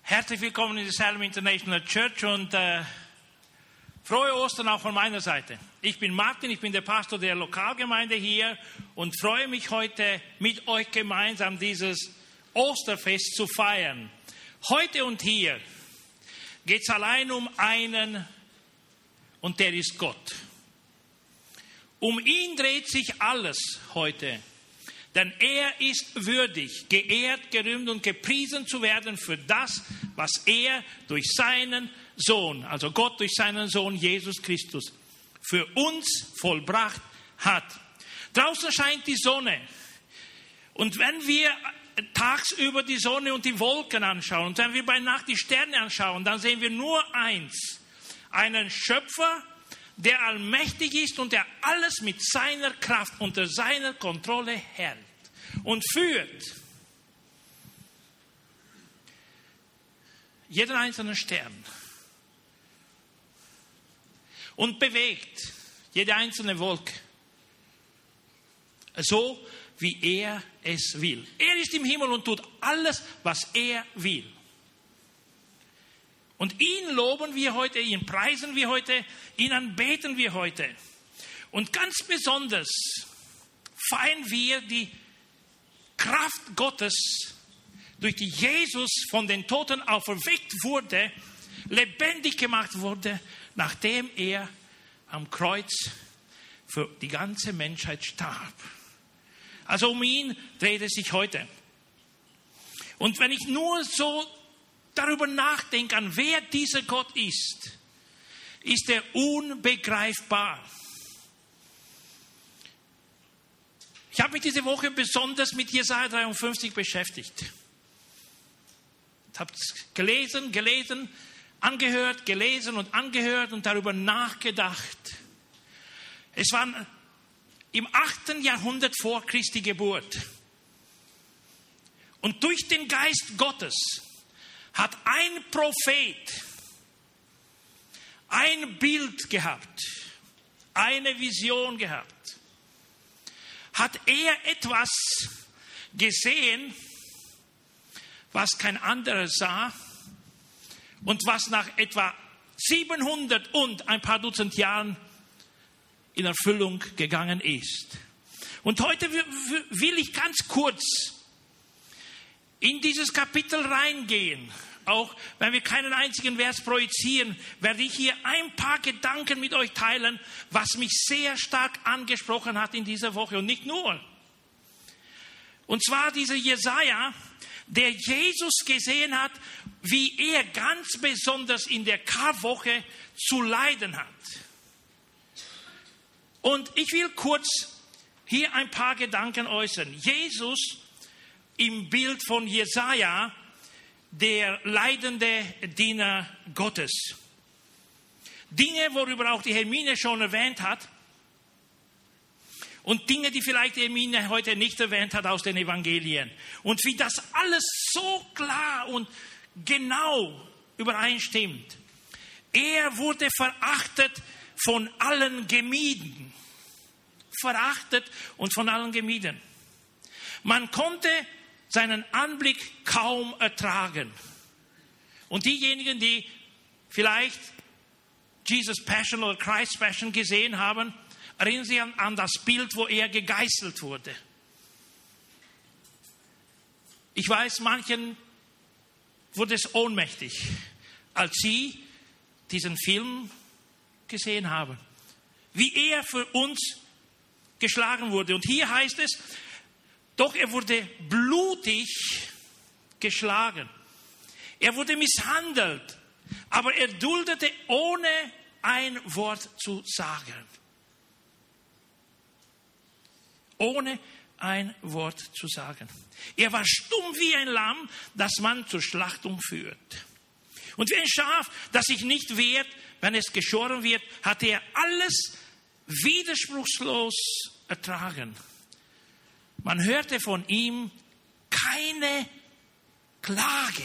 Herzlich willkommen in der Salem International Church und frohe Ostern auch von meiner Seite. Ich bin Martin, ich bin der Pastor der Lokalgemeinde hier und freue mich heute mit euch gemeinsam dieses Osterfest zu feiern. Heute und hier geht es allein um einen und der ist Gott. Um ihn dreht sich alles heute. Denn er ist würdig, geehrt, gerühmt und gepriesen zu werden für das, was er durch seinen Sohn, also Gott durch seinen Sohn Jesus Christus, für uns vollbracht hat. Draußen scheint die Sonne. Und wenn wir tagsüber die Sonne und die Wolken anschauen und wenn wir bei Nacht die Sterne anschauen, dann sehen wir nur eins: einen Schöpfer, der allmächtig ist und der alles mit seiner Kraft unter seiner Kontrolle hält und führt. Jeden einzelnen Stern. Und bewegt jede einzelne Wolke. So, wie er es will. Er ist im Himmel und tut alles, was er will. Und ihn loben wir heute, ihn preisen wir heute, ihn anbeten wir heute. Und ganz besonders feiern wir die Kraft Gottes, durch die Jesus von den Toten auferweckt wurde, lebendig gemacht wurde, nachdem er am Kreuz für die ganze Menschheit starb. Also um ihn dreht es sich heute. Und wenn ich nur so darüber nachdenke, an wer dieser Gott ist er unbegreifbar. Ich habe mich diese Woche besonders mit Jesaja 53 beschäftigt. Ich habe gelesen, angehört, gelesen und angehört und darüber nachgedacht. Es war im 8. Jahrhundert vor Christi Geburt. Und durch den Geist Gottes hat ein Prophet ein Bild gehabt, eine Vision gehabt. Hat er etwas gesehen, was kein anderer sah und was nach etwa 700 und ein paar Dutzend Jahren in Erfüllung gegangen ist. Und heute will ich ganz kurz in dieses Kapitel reingehen. Auch wenn wir keinen einzigen Vers projizieren, werde ich hier ein paar Gedanken mit euch teilen, was mich sehr stark angesprochen hat in dieser Woche. Und nicht nur. Und zwar dieser Jesaja, der Jesus gesehen hat, wie er ganz besonders in der Karwoche zu leiden hat. Und ich will kurz hier ein paar Gedanken äußern. Jesus im Bild von Jesaja, der leidende Diener Gottes. Dinge, worüber auch die Hermine schon erwähnt hat. Und Dinge, die vielleicht die Hermine heute nicht erwähnt hat aus den Evangelien. Und wie das alles so klar und genau übereinstimmt. Er wurde verachtet von allen gemieden. Verachtet und von allen gemieden. Man konnte seinen Anblick kaum ertragen. Und diejenigen, die vielleicht Jesus Passion oder Christ Passion gesehen haben, erinnern sich an das Bild, wo er gegeißelt wurde. Ich weiß, manchen wurde es ohnmächtig, als sie diesen Film gesehen haben. Wie er für uns geschlagen wurde. Und hier heißt es, doch er wurde blutig geschlagen. Er wurde misshandelt. Aber er duldete, ohne ein Wort zu sagen. Ohne ein Wort zu sagen. Er war stumm wie ein Lamm, das man zur Schlachtung führt. Und wie ein Schaf, das sich nicht wehrt, wenn es geschoren wird, hat er alles widerspruchslos ertragen. Man hörte von ihm keine Klage.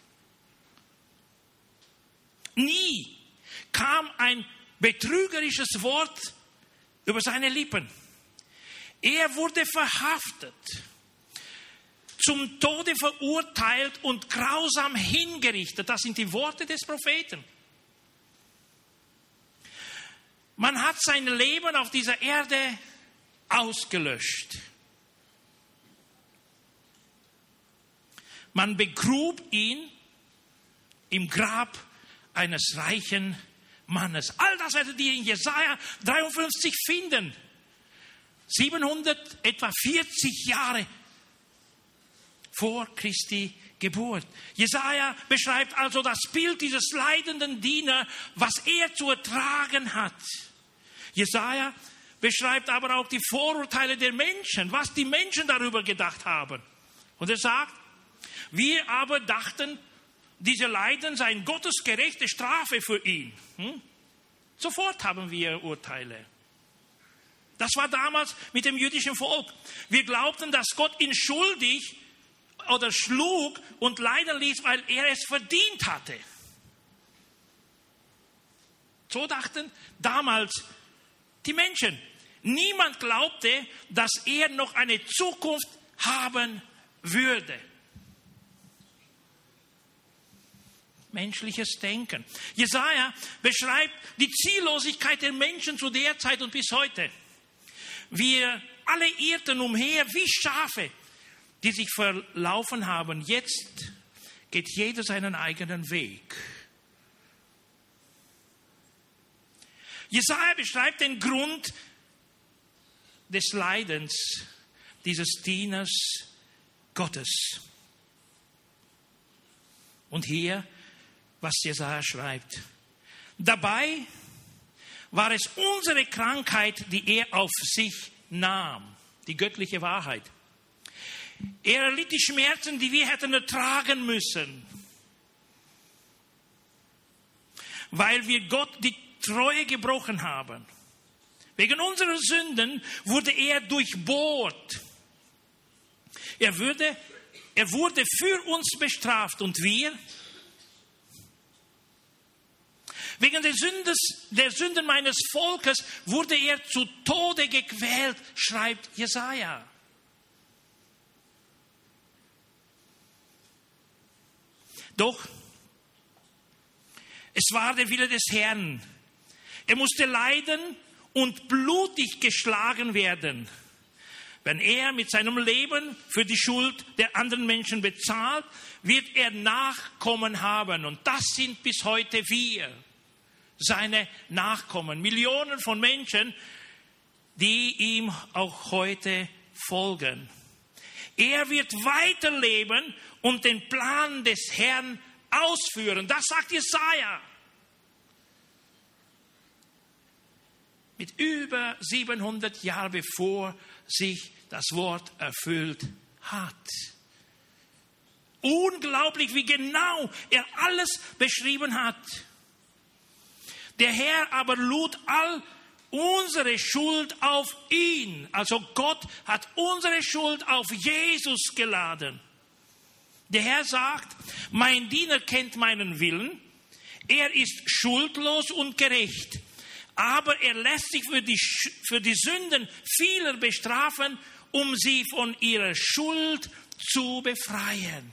Nie kam ein betrügerisches Wort über seine Lippen. Er wurde verhaftet, zum Tode verurteilt und grausam hingerichtet. Das sind die Worte des Propheten. Man hat sein Leben auf dieser Erde ausgelöscht. Man begrub ihn im Grab eines reichen Mannes. All das werdet ihr in Jesaja 53 finden. 700, etwa 40 Jahre vor Christi Geburt. Jesaja beschreibt also das Bild dieses leidenden Dieners, was er zu ertragen hat. Jesaja beschreibt aber auch die Vorurteile der Menschen, was die Menschen darüber gedacht haben. Und er sagt, wir aber dachten, diese Leiden seien Gottes gerechte Strafe für ihn. Sofort haben wir Urteile. Das war damals mit dem jüdischen Volk. Wir glaubten, dass Gott ihn schuldig oder schlug und leiden ließ, weil er es verdient hatte. So dachten damals die Menschen. Niemand glaubte, dass er noch eine Zukunft haben würde. Menschliches Denken. Jesaja beschreibt die Ziellosigkeit der Menschen zu der Zeit und bis heute. Wir alle irrten umher wie Schafe, die sich verlaufen haben. Jetzt geht jeder seinen eigenen Weg. Jesaja beschreibt den Grund des Leidens dieses Dieners Gottes. Und hier, was Jesaja schreibt. Dabei war es unsere Krankheit, die er auf sich nahm. Die göttliche Wahrheit. Er erlitt die Schmerzen, die wir hätten ertragen müssen. Weil wir Gott die Treue gebrochen haben. Wegen unserer Sünden wurde er durchbohrt. Er wurde für uns bestraft und wir? Wegen der Sünden meines Volkes wurde er zu Tode gequält, schreibt Jesaja. Doch es war der Wille des Herrn. Er musste leiden und blutig geschlagen werden. Wenn er mit seinem Leben für die Schuld der anderen Menschen bezahlt, wird er Nachkommen haben. Und das sind bis heute wir, seine Nachkommen. Millionen von Menschen, die ihm auch heute folgen. Er wird weiterleben und den Plan des Herrn ausführen. Das sagt Jesaja. Mit über 700 Jahren bevor sich das Wort erfüllt hat. Unglaublich, wie genau er alles beschrieben hat. Der Herr aber lud all unsere Schuld auf ihn. Also Gott hat unsere Schuld auf Jesus geladen. Der Herr sagt, mein Diener kennt meinen Willen. Er ist schuldlos und gerecht. Aber er lässt sich für die Sünden vieler bestrafen, um sie von ihrer Schuld zu befreien.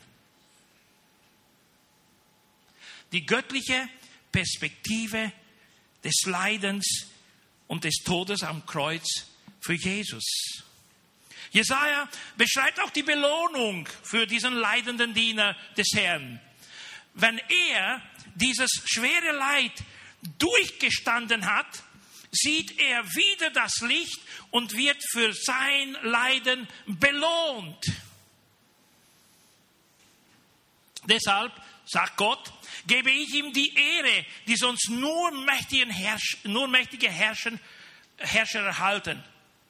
Die göttliche Perspektive des Leidens und des Todes am Kreuz für Jesus. Jesaja beschreibt auch die Belohnung für diesen leidenden Diener des Herrn. Wenn er dieses schwere Leid durchgestanden hat, sieht er wieder das Licht und wird für sein Leiden belohnt. Deshalb, sagt Gott, gebe ich ihm die Ehre, die sonst nur mächtige Herrscher erhalten.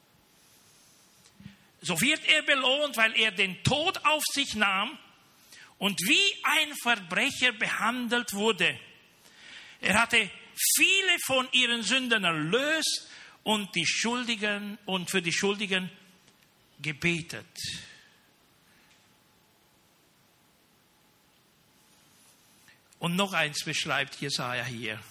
So wird er belohnt, weil er den Tod auf sich nahm und wie ein Verbrecher behandelt wurde. Er hatte viele von ihren Sünden erlöst und für die Schuldigen gebetet. Und noch eins beschreibt Jesaja hier.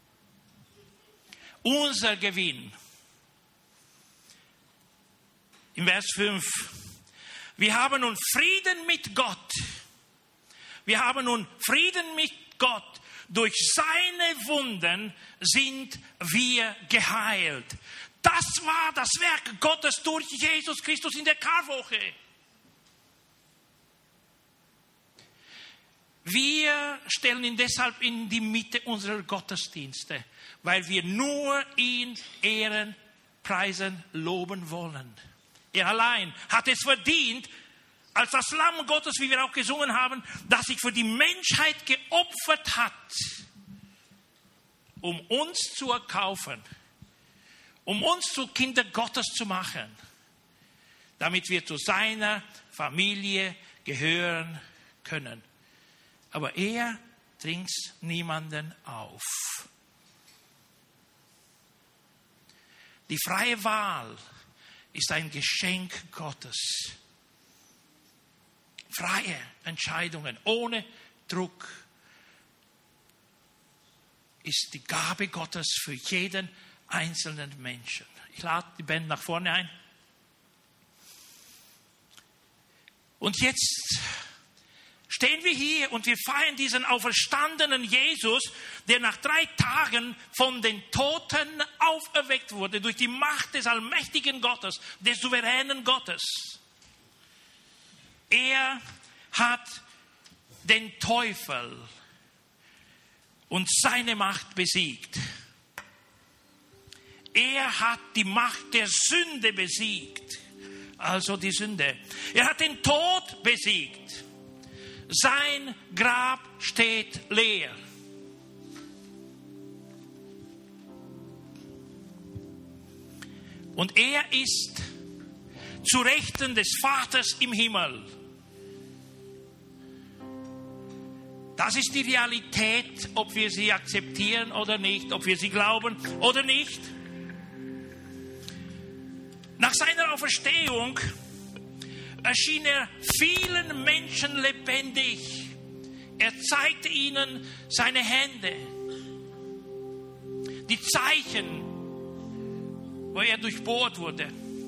Unser Gewinn. Im Vers 5. Wir haben nun Frieden mit Gott. Wir haben nun Frieden mit Gott. Durch seine Wunden sind wir geheilt. Das war das Werk Gottes durch Jesus Christus in der Karwoche. Wir stellen ihn deshalb in die Mitte unserer Gottesdienste, weil wir nur ihn ehren, preisen, loben wollen. Er allein hat es verdient, als das Lamm Gottes, wie wir auch gesungen haben, das sich für die Menschheit geopfert hat, um uns zu erkaufen, um uns zu Kinder Gottes zu machen, damit wir zu seiner Familie gehören können. Aber er dringt niemanden auf. Die freie Wahl ist ein Geschenk Gottes. Freie Entscheidungen ohne Druck ist die Gabe Gottes für jeden einzelnen Menschen. Ich lade die Band nach vorne ein. Und jetzt stehen wir hier und wir feiern diesen auferstandenen Jesus, der nach 3 Tagen von den Toten auferweckt wurde durch die Macht des allmächtigen Gottes, des souveränen Gottes. Er hat den Teufel und seine Macht besiegt. Er hat die Macht der Sünde besiegt, also die Sünde. Er hat den Tod besiegt. Sein Grab steht leer. Und er ist zu Rechten des Vaters im Himmel. Das ist die Realität, ob wir sie akzeptieren oder nicht, ob wir sie glauben oder nicht. Nach seiner Auferstehung erschien er vielen Menschen lebendig. Er zeigte ihnen seine Hände, die Zeichen, wo er durchbohrt wurde.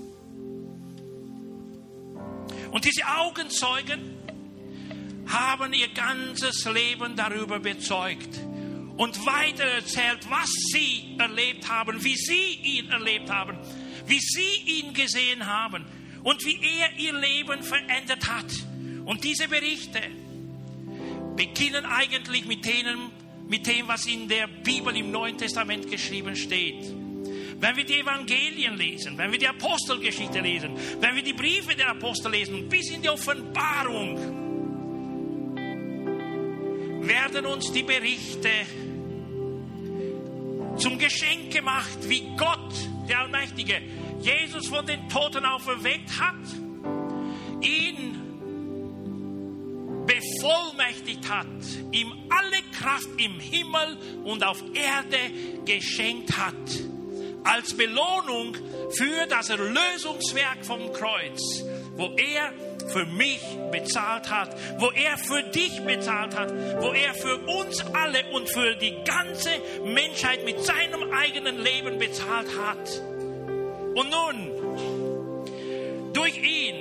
Und diese Augenzeugen haben ihr ganzes Leben darüber bezeugt und weitererzählt, was sie erlebt haben, wie sie ihn erlebt haben, wie sie ihn gesehen haben und wie er ihr Leben verändert hat. Und diese Berichte beginnen eigentlich mit dem, was in der Bibel im Neuen Testament geschrieben steht. Wenn wir die Evangelien lesen, wenn wir die Apostelgeschichte lesen, wenn wir die Briefe der Apostel lesen, bis in die Offenbarung, werden uns die Berichte zum Geschenk gemacht, wie Gott, der Allmächtige, Jesus von den Toten auferweckt hat, ihn bevollmächtigt hat, ihm alle Kraft im Himmel und auf Erde geschenkt hat, als Belohnung für das Erlösungswerk vom Kreuz, wo er für mich bezahlt hat, wo er für dich bezahlt hat, wo er für uns alle und für die ganze Menschheit mit seinem eigenen Leben bezahlt hat. Und nun, durch ihn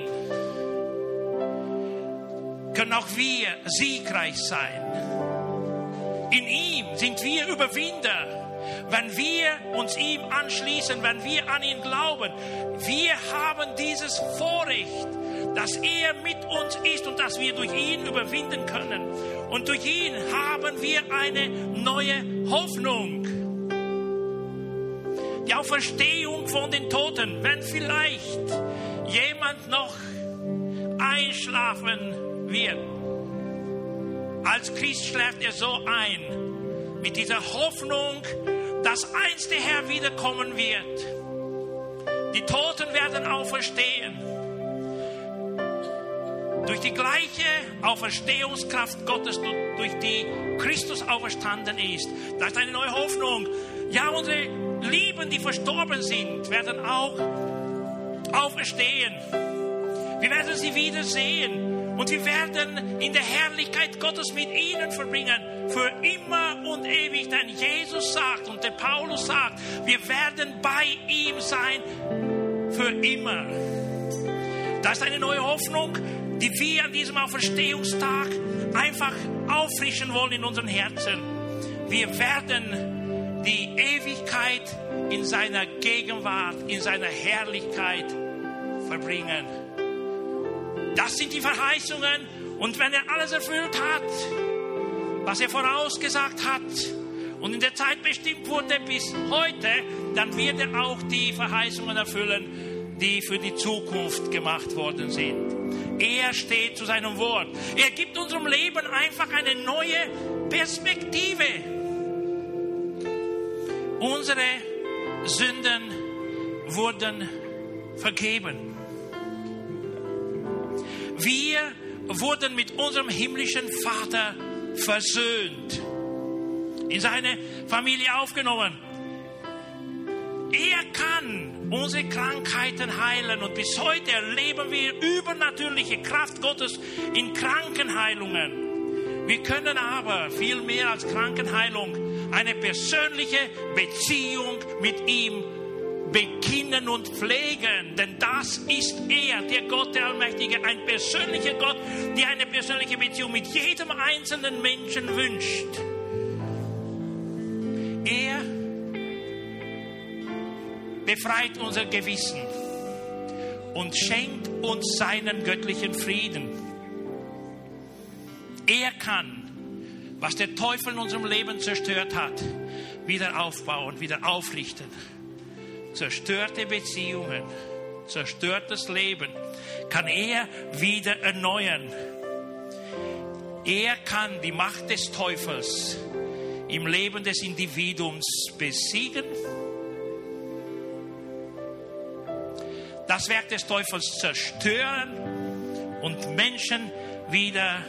können auch wir siegreich sein. In ihm sind wir Überwinder. Wenn wir uns ihm anschließen, wenn wir an ihn glauben, wir haben dieses Vorrecht, dass er mit uns ist und dass wir durch ihn überwinden können. Und durch ihn haben wir eine neue Hoffnung. Die Auferstehung von den Toten, wenn vielleicht jemand noch einschlafen wird. Als Christ schläft er so ein, mit dieser Hoffnung, dass einst der Herr wiederkommen wird. Die Toten werden auferstehen. Durch die gleiche Auferstehungskraft Gottes, durch die Christus auferstanden ist. Das ist eine neue Hoffnung. Ja, unsere Lieben, die verstorben sind, werden auch auferstehen. Wir werden sie wiedersehen. Und wir werden in der Herrlichkeit Gottes mit ihnen verbringen. Für immer und ewig. Denn Jesus sagt und der Paulus sagt, wir werden bei ihm sein für immer. Das ist eine neue Hoffnung, die wir an diesem Auferstehungstag einfach auffrischen wollen in unseren Herzen. Wir werden die Ewigkeit in seiner Gegenwart, in seiner Herrlichkeit verbringen. Das sind die Verheißungen. Und wenn er alles erfüllt hat, was er vorausgesagt hat und in der Zeit bestimmt wurde bis heute, dann wird er auch die Verheißungen erfüllen, die für die Zukunft gemacht worden sind. Er steht zu seinem Wort. Er gibt unserem Leben einfach eine neue Perspektive. Unsere Sünden wurden vergeben. Wir wurden mit unserem himmlischen Vater versöhnt, in seine Familie aufgenommen. Er kann unsere Krankheiten heilen und bis heute erleben wir übernatürliche Kraft Gottes in Krankenheilungen. Wir können aber viel mehr als Krankenheilung eine persönliche Beziehung mit ihm beginnen und pflegen, denn das ist er, der Gott, der Allmächtige, ein persönlicher Gott, der eine persönliche Beziehung mit jedem einzelnen Menschen wünscht. Er befreit unser Gewissen und schenkt uns seinen göttlichen Frieden. Er kann, was der Teufel in unserem Leben zerstört hat, wieder aufbauen, wieder aufrichten. Zerstörte Beziehungen, zerstörtes Leben kann er wieder erneuern. Er kann die Macht des Teufels im Leben des Individuums besiegen. Das Werk des Teufels zerstören und Menschen wieder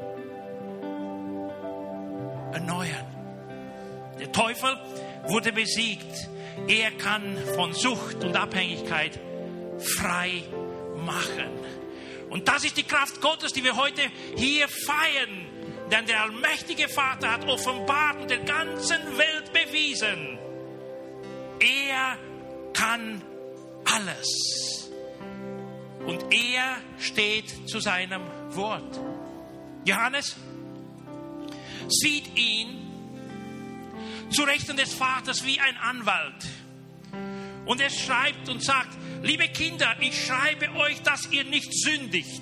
erneuern. Der Teufel wurde besiegt. Er kann von Sucht und Abhängigkeit frei machen. Und das ist die Kraft Gottes, die wir heute hier feiern. Denn der allmächtige Vater hat offenbart und der ganzen Welt bewiesen, er kann alles. Und er steht zu seinem Wort. Johannes sieht ihn zu Rechten des Vaters wie ein Anwalt. Und er schreibt und sagt, liebe Kinder, ich schreibe euch, dass ihr nicht sündigt.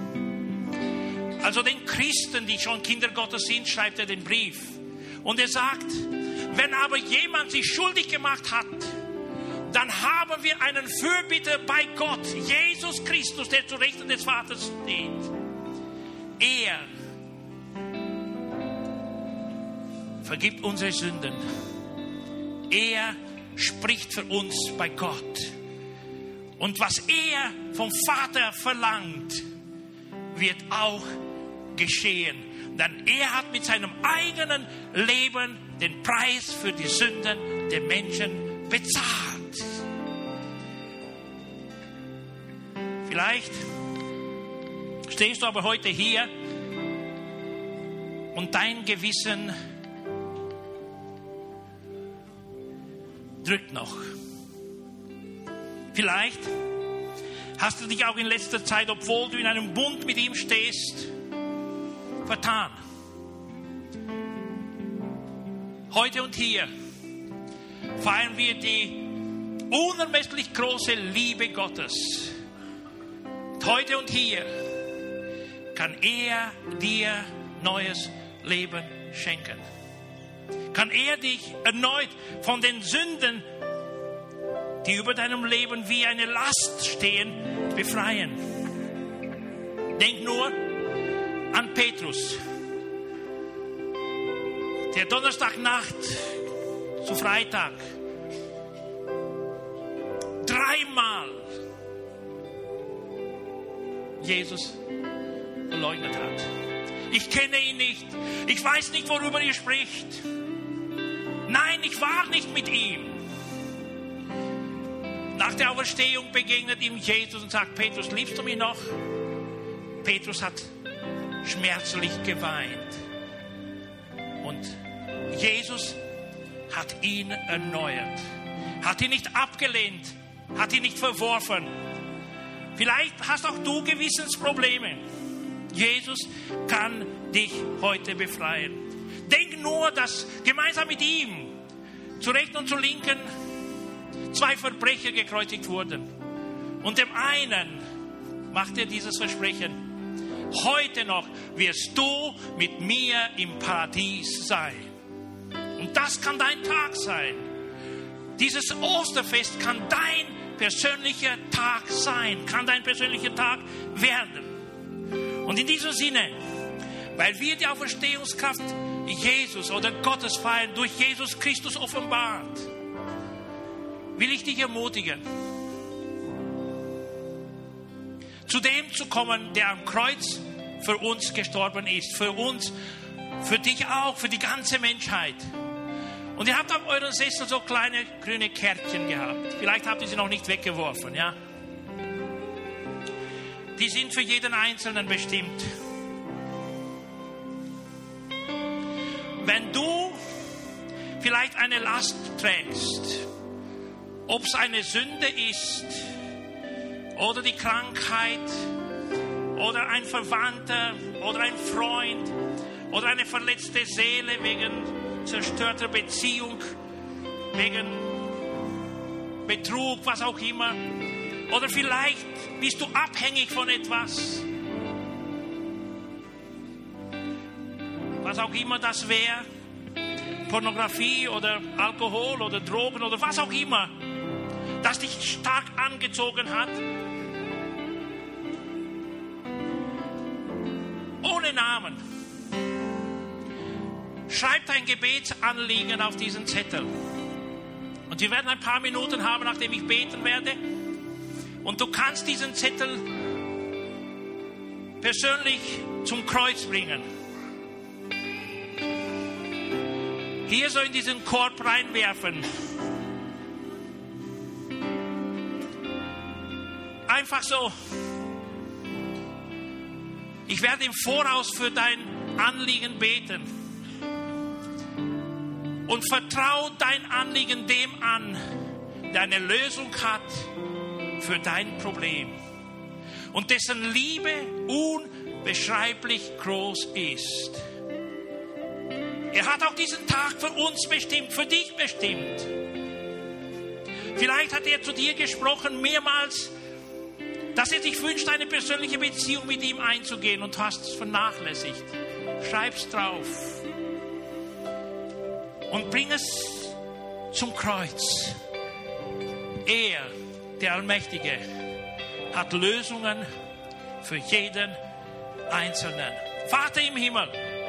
Also den Christen, die schon Kinder Gottes sind, schreibt er den Brief. Und er sagt, wenn aber jemand sich schuldig gemacht hat, dann haben wir einen Fürbitter bei Gott, Jesus Christus, der zu Rechten des Vaters steht. Er vergibt unsere Sünden. Er spricht für uns bei Gott. Und was er vom Vater verlangt, wird auch geschehen. Denn er hat mit seinem eigenen Leben den Preis für die Sünden der Menschen bezahlt. Vielleicht stehst du aber heute hier und dein Gewissen drückt noch. Vielleicht hast du dich auch in letzter Zeit, obwohl du in einem Bund mit ihm stehst, vertan. Heute und hier feiern wir die unermesslich große Liebe Gottes. Und heute und hier kann er dir neues Leben schenken. Kann er dich erneut von den Sünden, die über deinem Leben wie eine Last stehen, befreien. Denk nur an Petrus, der Donnerstagnacht zu Freitag dreimal Jesus verleugnet hat. Ich kenne ihn nicht. Ich weiß nicht, worüber er spricht. Nein, ich war nicht mit ihm. Nach der Auferstehung begegnet ihm Jesus und sagt, Petrus, liebst du mich noch? Petrus hat schmerzlich geweint. Und Jesus hat ihn erneuert. Hat ihn nicht abgelehnt. Hat ihn nicht verworfen. Vielleicht hast auch du Gewissensprobleme. Jesus kann dich heute befreien. Denk nur, dass gemeinsam mit ihm zur Rechten und zur Linken 2 Verbrecher gekreuzigt wurden. Und dem einen macht er dieses Versprechen: Heute noch wirst du mit mir im Paradies sein. Und das kann dein Tag sein. Dieses Osterfest kann dein persönlicher Tag sein, kann dein persönlicher Tag werden. Und in diesem Sinne, weil wir die Auferstehungskraft Jesus oder Gottes feiern, durch Jesus Christus offenbart, will ich dich ermutigen, zu dem zu kommen, der am Kreuz für uns gestorben ist. Für uns, für dich auch, für die ganze Menschheit. Und ihr habt auf euren Sessel so kleine grüne Kärtchen gehabt. Vielleicht habt ihr sie noch nicht weggeworfen, ja? Die sind für jeden Einzelnen bestimmt. Wenn du vielleicht eine Last trägst, ob es eine Sünde ist oder die Krankheit oder ein Verwandter oder ein Freund oder eine verletzte Seele wegen zerstörter Beziehung, wegen Betrug, was auch immer. Oder vielleicht bist du abhängig von etwas. Was auch immer das wäre. Pornografie oder Alkohol oder Drogen oder was auch immer, das dich stark angezogen hat. Ohne Namen. Schreib dein Gebetsanliegen auf diesen Zettel. Und wir werden ein paar Minuten haben, nachdem ich beten werde. Und du kannst diesen Zettel persönlich zum Kreuz bringen. Hier so in diesen Korb reinwerfen. Einfach so. Ich werde im Voraus für dein Anliegen beten. Und vertrau dein Anliegen dem an, der eine Lösung hat für dein Problem. Und dessen Liebe unbeschreiblich groß ist. Er hat auch diesen Tag für uns bestimmt, für dich bestimmt. Vielleicht hat er zu dir gesprochen mehrmals, dass er sich wünscht, eine persönliche Beziehung mit ihm einzugehen, und du hast es vernachlässigt. Schreib's drauf und bring es zum Kreuz. Er, der Allmächtige, hat Lösungen für jeden Einzelnen. Vater im Himmel,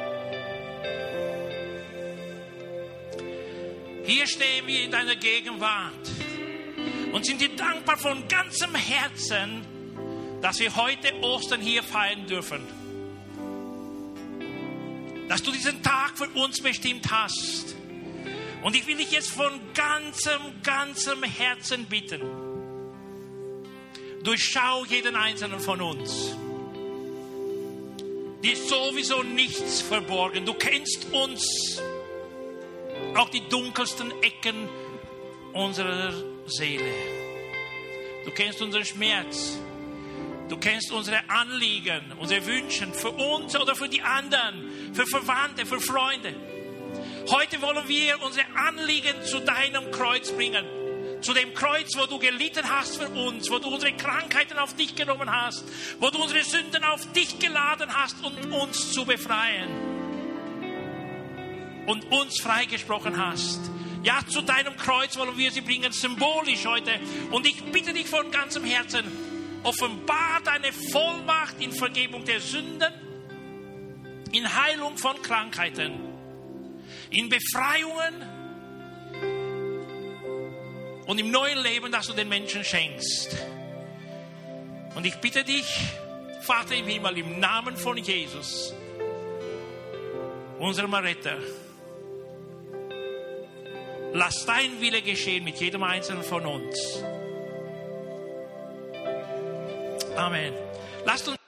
hier stehen wir in deiner Gegenwart und sind dir dankbar von ganzem Herzen, dass wir heute Ostern hier feiern dürfen. Dass du diesen Tag für uns bestimmt hast. Und ich will dich jetzt von ganzem Herzen bitten. Durchschau jeden Einzelnen von uns. Dir ist sowieso nichts verborgen. Du kennst uns. Auch die dunkelsten Ecken unserer Seele. Du kennst unseren Schmerz. Du kennst unsere Anliegen, unsere Wünsche für uns oder für die anderen, für Verwandte, für Freunde. Heute wollen wir unsere Anliegen zu deinem Kreuz bringen. Zu dem Kreuz, wo du gelitten hast für uns, wo du unsere Krankheiten auf dich genommen hast, wo du unsere Sünden auf dich geladen hast, um uns zu befreien. Und uns freigesprochen hast. Ja, zu deinem Kreuz wollen wir sie bringen, symbolisch heute. Und ich bitte dich von ganzem Herzen, offenbar deine Vollmacht in Vergebung der Sünden, in Heilung von Krankheiten, in Befreiungen und im neuen Leben, das du den Menschen schenkst. Und ich bitte dich, Vater im Himmel, im Namen von Jesus, unserem Retter, lass dein Wille geschehen mit jedem Einzelnen von uns. Amen. Lasst uns